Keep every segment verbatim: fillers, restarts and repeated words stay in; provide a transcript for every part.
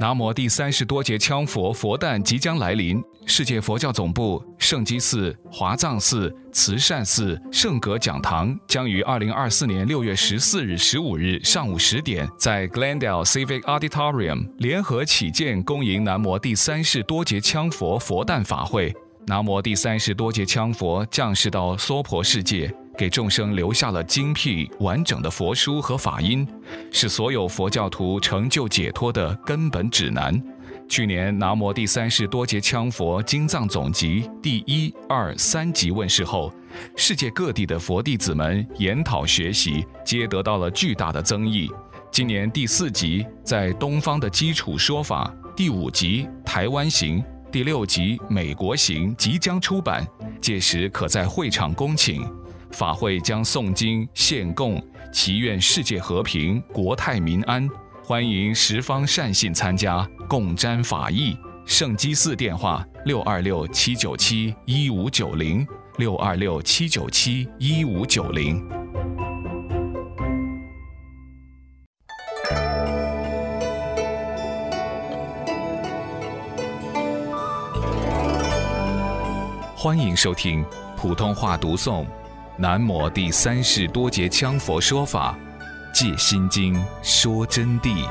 南无第三十多节羌佛佛诞即将来临，世界佛教总部、圣基寺、华藏寺、慈善寺、圣阁讲堂将于二零二四年六月十四日、十五日上午十点，在 Glendale Civic Auditorium 联合起建恭迎南无第三十多节羌佛佛诞法会。南无第三十多节羌佛降世到娑婆世界，给众生留下了精辟完整的佛书和法音，是所有佛教徒成就解脱的根本指南。去年南无第三十多节羌佛经藏总集第一、二、三集问世后，世界各地的佛弟子们研讨学习，皆得到了巨大的增益。今年第四集在东方的基础说法，第五集台湾行，第六集美国行即将出版，届时可在会场恭请。法会将诵经献供，祈愿世界和平，国泰民安。欢迎十方善信参加，共沾法益。圣基寺电话六二六七九七一五九零六二六七九七一五九零。欢迎收听普通话读诵南无第三十多节羌佛说法，戒心经说真谛。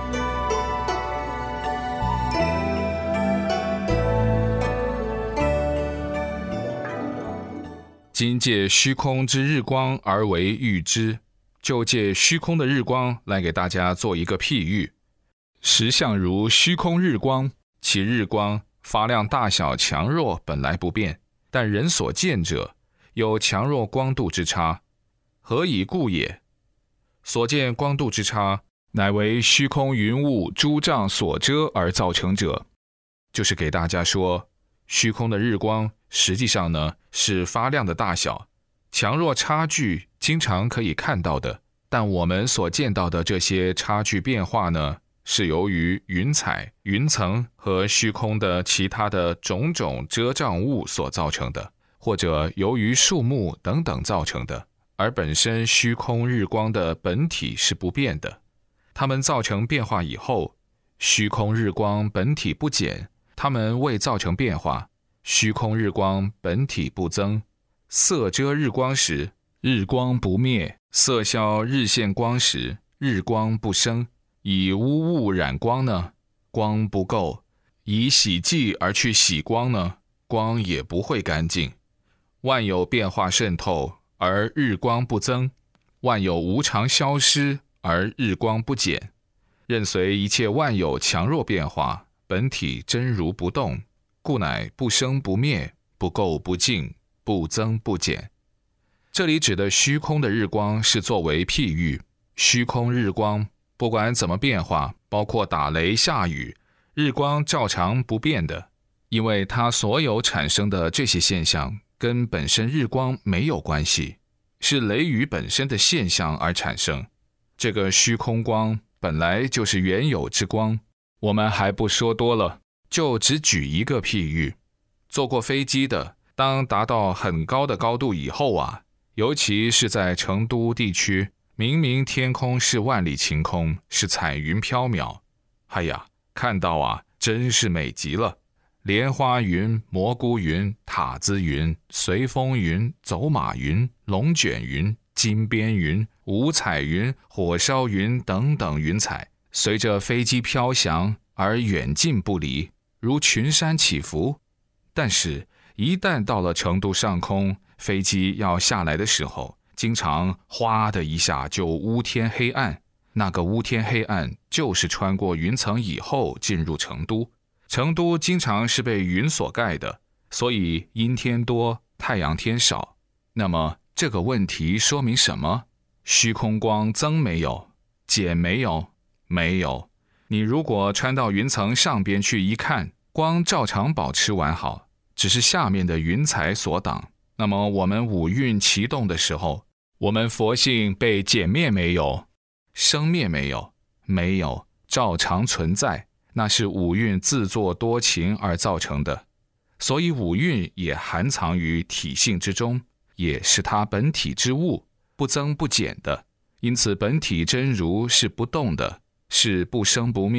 今借虚空之日光而为喻之，就借虚空的日光来给大家做一个譬喻。实相如虚空日光，其日光发亮大小强弱本来不变，但人所见者有强弱光度之差，何以故也？所见光度之差，乃为虚空云雾诸障所遮而造成者。就是给大家说，虚空的日光实际上呢是发亮的大小，强弱差距经常可以看到的，但我们所见到的这些差距变化呢，是由于云彩、云层和虚空的其他的种种遮障物所造成的，或者由于树木等等造成的，而本身虚空日光的本体是不变的。它们造成变化以后，虚空日光本体不减，它们未造成变化，虚空日光本体不增。色遮日光时，日光不灭；色消日现光时，日光不生。以污物染光呢，光不够；以洗剂而去洗光呢，光也不会干净。万有变化渗透，而日光不增；万有无常消失，而日光不减。任随一切万有强弱变化，本体真如不动，故乃不生不灭，不垢不净，不增不减。这里指的虚空的日光是作为譬喻，虚空日光不管怎么变化，包括打雷下雨，日光照常不变的，因为它所有产生的这些现象跟本身日光没有关系，是雷雨本身的现象而产生。这个虚空光本来就是原有之光，我们还不说多了，就只举一个譬喻。坐过飞机的，当达到很高的高度以后啊，尤其是在成都地区，明明天空是万里晴空，是彩云飘渺，哎呀，看到啊，真是美极了。莲花云、蘑菇云、塔子云、随风云、走马云、龙卷云、金边云、五彩云、火烧云等等云彩，随着飞机飘翔而远近不离，如群山起伏。但是，一旦到了成都上空，飞机要下来的时候，经常哗的一下就乌天黑暗，那个乌天黑暗就是穿过云层以后进入成都。成都经常是被云所盖的，所以阴天多，太阳天少。那么这个问题说明什么？虚空光增没有？减没有？没有。你如果穿到云层上边去一看，光照常保持完好，只是下面的云彩所挡。那么我们五蕴齐动的时候，我们佛性被减灭没有？生灭没有？没有，照常存在。那是五蕴自作多情而造成的，所以五蕴也含藏于体性之中，也是它本体之物，不增不减的。因此本体真如是不动的，是不生不灭、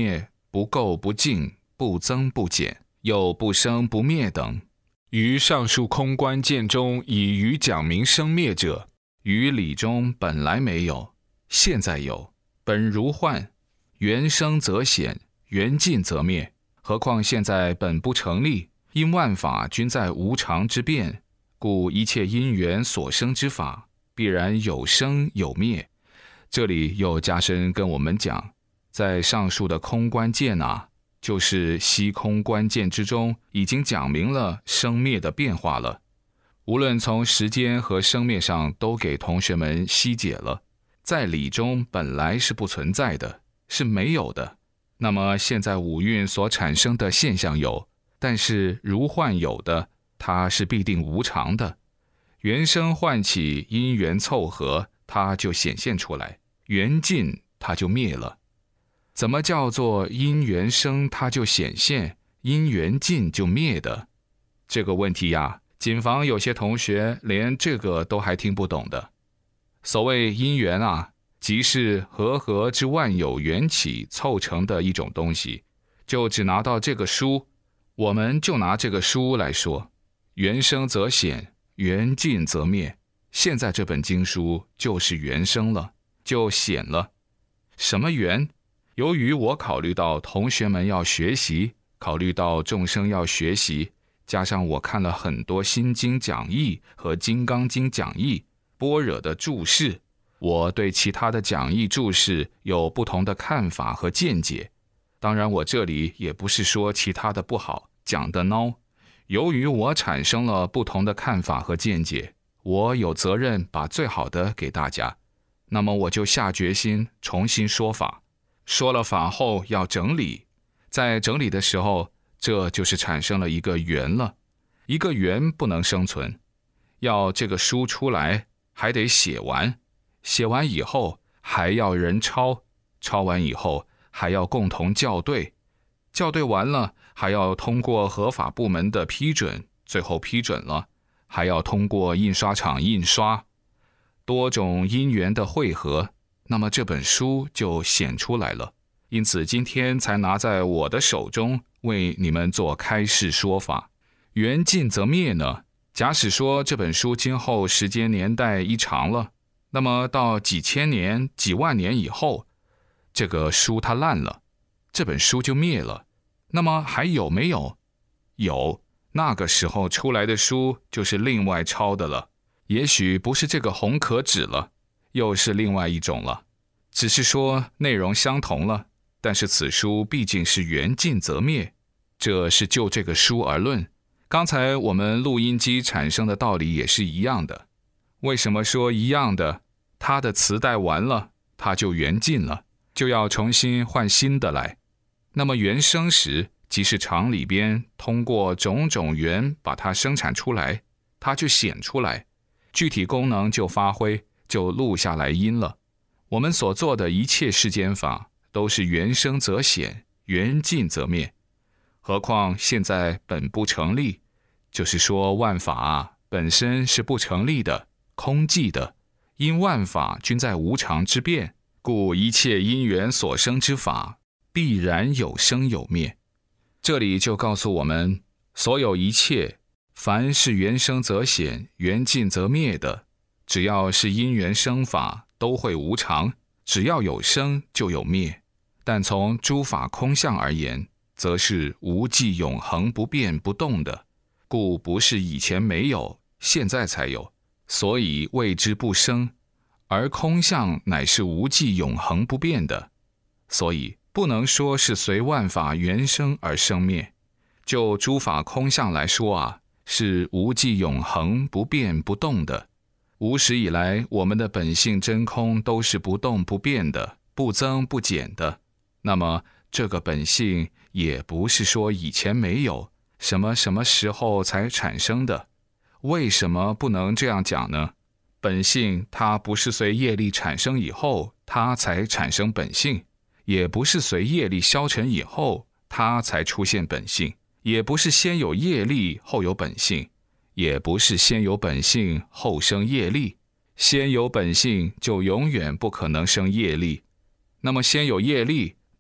不垢不净，不增不减，又不生不灭等。于上述空观见中以于讲明生灭者，于理中本来没有，现在有，本如幻，缘生则显，缘尽则灭。何况现在本不成立，因万法均在无常之变，故一切因缘所生之法，必然有生有灭。这里又加深跟我们讲，在上述的空观见啊，就是悉空观见之中已经讲明了生灭的变化了。无论从时间和生灭上都给同学们析解了，在理中本来是不存在的，是没有的。那么现在五蕴所产生的现象有，但是如幻有的，它是必定无常的。缘生唤起，因缘凑合，它就显现出来；缘尽，它就灭了。怎么叫做因缘生它就显现，因缘尽就灭的？这个问题呀，谨防有些同学连这个都还听不懂的。所谓因缘啊，即是和合之万有缘起凑成的一种东西，就只拿到这个书，我们就拿这个书来说，缘生则显，缘尽则灭。现在这本经书就是缘生了，就显了。什么缘？由于我考虑到同学们要学习，考虑到众生要学习，加上我看了很多心经讲义和金刚经讲义、般若的注释，我对其他的讲义注释有不同的看法和见解。当然我这里也不是说其他的不好，讲的孬。由于我产生了不同的看法和见解，我有责任把最好的给大家，那么我就下决心重新说法。说了法后要整理，在整理的时候，这就是产生了一个缘了。一个缘不能生存，要这个书出来还得写完，写完以后还要人抄，抄完以后还要共同校对，校对完了还要通过合法部门的批准，最后批准了还要通过印刷厂印刷。多种因缘的汇合，那么这本书就显出来了。因此今天才拿在我的手中，为你们做开示说法。缘尽则灭呢，假使说这本书今后时间年代一长了，那么到几千年几万年以后，这个书它烂了，这本书就灭了。那么还有没有？有，那个时候出来的书就是另外抄的了，也许不是这个红壳纸了，又是另外一种了，只是说内容相同了，但是此书毕竟是缘尽则灭，这是就这个书而论。刚才我们录音机产生的道理也是一样的。为什么说一样的？它的磁带完了，它就缘尽了，就要重新换新的来。那么缘生时，即是厂里边通过种种缘把它生产出来，它就显出来，具体功能就发挥，就录下来音了。我们所做的一切世间法，都是缘生则显，缘尽则灭。何况现在本不成立，就是说万法啊，本身是不成立的，空寂的，因万法均在无常之变，故一切因缘所生之法，必然有生有灭。这里就告诉我们，所有一切，凡是缘生则显，缘尽则灭的，只要是因缘生法，都会无常，只要有生就有灭。但从诸法空相而言，则是无际永恒不变不动的，故不是以前没有，现在才有，所以谓之不生。而空相乃是无际永恒不变的，所以不能说是随万法缘生而生灭。就诸法空相来说啊，是无际永恒不变不动的。无始以来，我们的本性真空都是不动不变的，不增不减的。那么这个本性也不是说以前没有，什么什么时候才产生的。为什么不能这样讲呢？本性它不是随业力产生以后它才产生本性，也不是随业力消沉以后它才出现本性，也不是先有业力后有本性，也不是先有本性后生业力。先有本性就永远不可能生业力，那么先有业力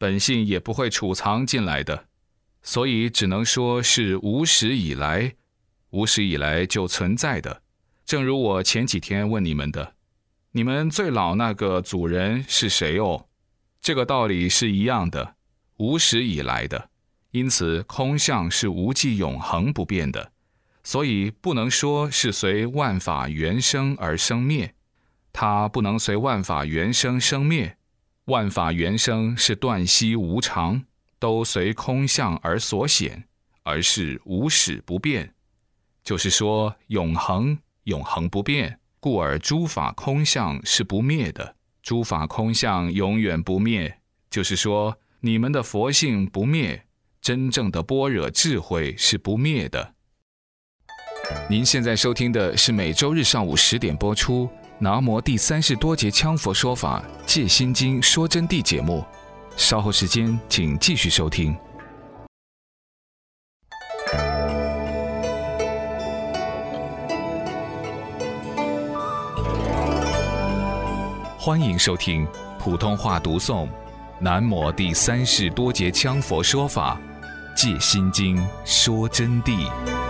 本性也不会储藏进来的，所以只能说是无始以来，无始以来就存在的。正如我前几天问你们的，你们最老那个祖人是谁哦？这个道理是一样的，无始以来的。因此空相是无际永恒不变的，所以不能说是随万法原生而生灭，它不能随万法原生生灭。万法原生是断息无常，都随空相而所显，而是无始不变。就是说永恒，永恒不变，故而诸法空相是不灭的。诸法空相永远不灭，就是说你们的佛性不灭，真正的般若智慧是不灭的。您现在收听的是每周日上午十点播出南无第三世多杰羌佛说法戒心经说真谛节目，稍后时间请继续收听。欢迎收听普通话读诵南无第三世多杰羌佛说法戒心经说真谛。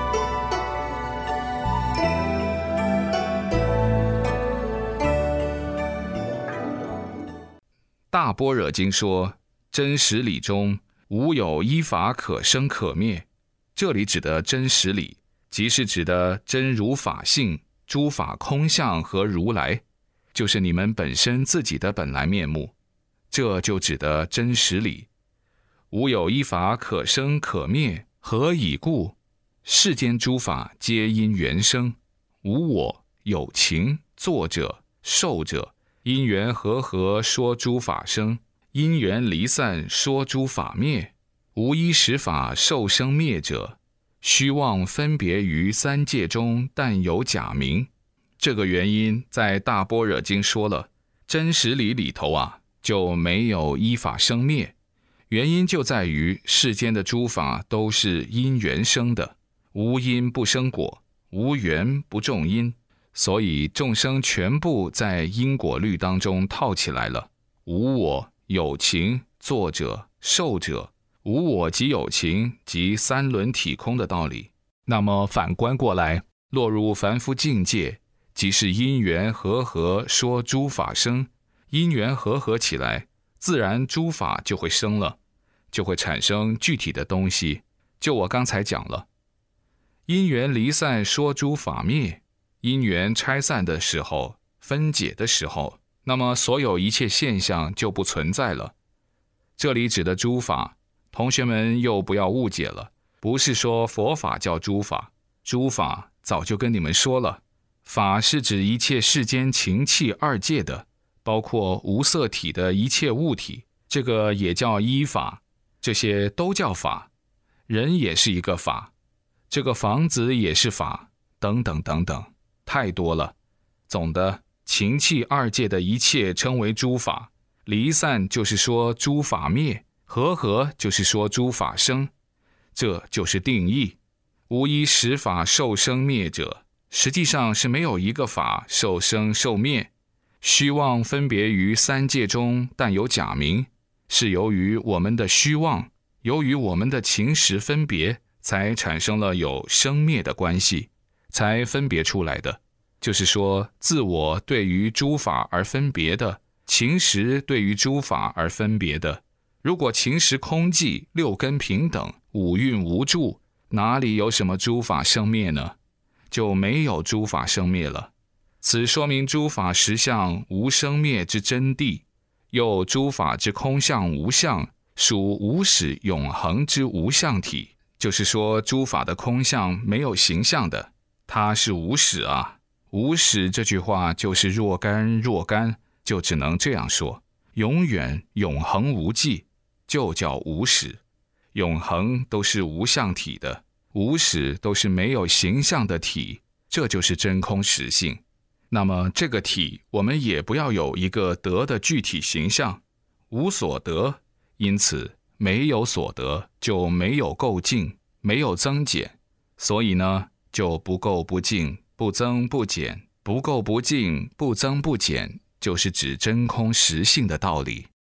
大般若经说，真实理中无有依法可生可灭。这里指的真实理，即是指的真如法性、诸法空相和如来，就是你们本身自己的本来面目。这就指的真实理。无有依法可生可灭，何以故？世间诸法皆因缘生，无我有情作者受者，因缘和合说诸法生，因缘离散说诸法灭。无一实法受生灭者，虚妄分别于三界中，但有假名。这个原因在大般若经说了，真实理里头啊就没有依法生灭。原因就在于世间的诸法都是因缘生的，无因不生果，无缘不种因，所以众生全部在因果律当中套起来了。无我有情作者受者，无我即有情即三轮体空的道理。那么反观过来，落入凡夫境界，即是因缘和合说诸法生，因缘和合起来，自然诸法就会生了，就会产生具体的东西。就我刚才讲了，因缘离散说诸法灭，因缘拆散的时候，分解的时候，那么所有一切现象就不存在了。这里指的诸法，同学们又不要误解了，不是说佛法叫诸法，诸法早就跟你们说了，法是指一切世间情气二界的，包括无色体的一切物体，这个也叫依法，这些都叫法。人也是一个法，这个房子也是法，等等等等，太多了。总的，情气二界的一切称为诸法，离散就是说诸法灭，和合就是说诸法生，这就是定义。无一实法受生灭者，实际上是没有一个法受生受灭。虚妄分别于三界中，但有假名，是由于我们的虚妄，由于我们的情识分别，才产生了有生灭的关系，才分别出来的。就是说，自我对于诸法而分别的，情识对于诸法而分别的。如果情识空寂，六根平等，五蕴无住，哪里有什么诸法生灭呢？就没有诸法生灭了。此说明诸法实相无生灭之真谛，又诸法之空相无相，属无始永恒之无相体。就是说，诸法的空相没有形象的，它是无始啊。无始这句话就是若干若干，就只能这样说，永远永恒无际，就叫无始。永恒都是无相体的，无始都是没有形象的体，这就是真空实性。那么这个体，我们也不要有一个得的具体形象，无所得，因此没有所得，就没有垢净，没有增减，所以呢，就不垢不净，不增不减，不垢不净，不增不减，就是指真空实性的道理。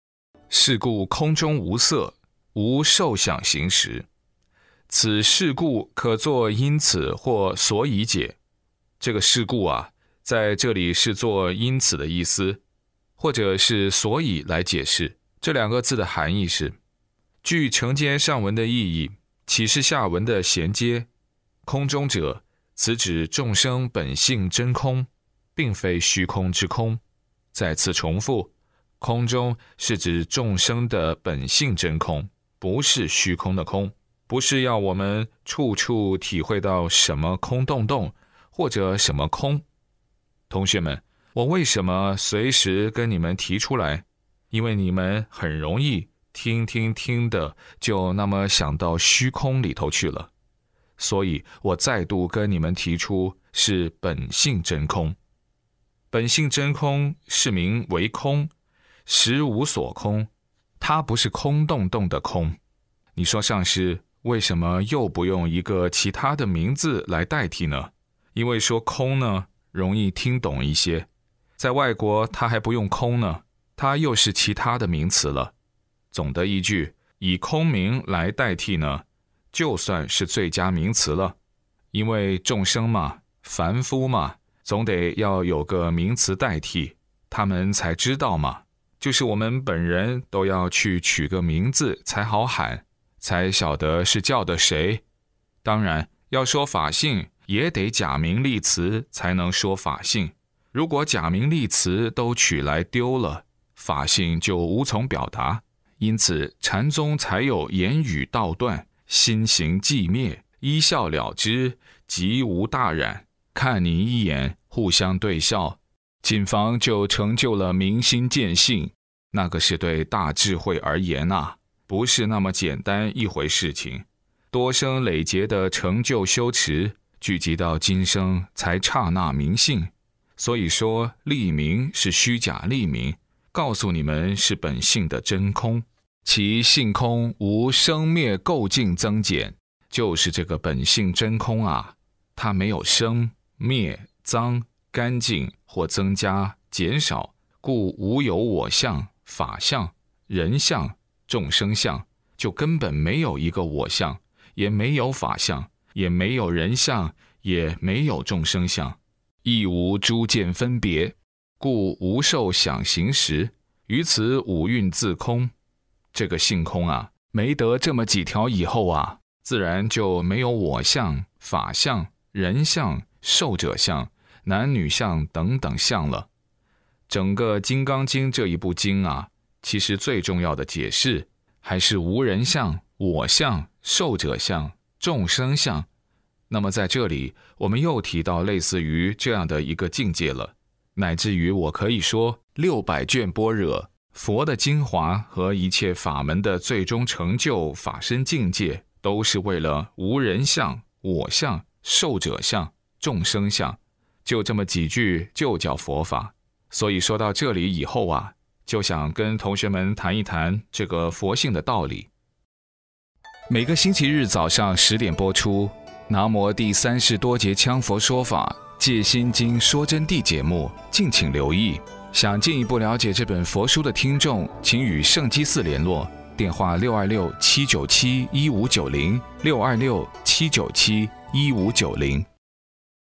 是故空中无色，无受想行识。此是故可作因此或所以解。这个是故啊，在这里是做因此的意思，或者是所以来解释。这两个字的含义是：据承接上文的意义，启示下文的衔接。空中者，此指众生本性真空，并非虚空之空。再次重复，空中是指众生的本性真空，不是虚空的空，不是要我们处处体会到什么空洞洞或者什么空。同学们，我为什么随时跟你们提出来？因为你们很容易听听听的就那么想到虚空里头去了，所以我再度跟你们提出是本性真空。本性真空是名为空，实无所空，它不是空洞洞的空。你说上师为什么又不用一个其他的名字来代替呢？因为说空呢容易听懂一些，在外国他还不用空呢，它又是其他的名词了。总的一句，以空名来代替呢，就算是最佳名词了。因为众生嘛，凡夫嘛，总得要有个名词代替，他们才知道嘛。就是我们本人都要去取个名字才好喊，才晓得是叫的谁。当然，要说法性，也得假名立词才能说法性。如果假名立词都取来丢了，法性就无从表达。因此禅宗才有言语道断，心行寂灭，一笑了之，即无大染。看你一眼，互相对笑，谨防就成就了明心见性。那个是对大智慧而言啊，不是那么简单一回事情。多生累劫的成就修持，聚集到今生才刹那明性。所以说立名是虚假立名，告诉你们是本性的真空，其性空无生灭垢净增减，就是这个本性真空啊，它没有生灭脏干净或增加减少，故无有我相、法相、人相、众生相，就根本没有一个我相，也没有法相，也没有人相，也没有众生相，亦无诸见分别，故无受想行识，于此五蕴自空。这个性空啊，没得这么几条以后啊，自然就没有我相、法相、人相、寿者相、男女相等等相了。整个《金刚经》这一部经啊，其实最重要的解释还是无人相、我相、寿者相、众生相。那么在这里我们又提到类似于这样的一个境界了，乃至于我可以说六百卷般若佛的精华和一切法门的最终成就法身境界，都是为了无人相、我相、寿者相、众生相，就这么几句就叫佛法。所以说到这里以后啊，就想跟同学们谈一谈这个佛性的道理。每个星期日早上十点播出南无第三世多杰羌佛说法戒心经说真谛节目，敬请留意。想进一步了解这本佛书的听众，请与圣基寺联络，电话六二六七九七一五九零 六二六七九七一五九零。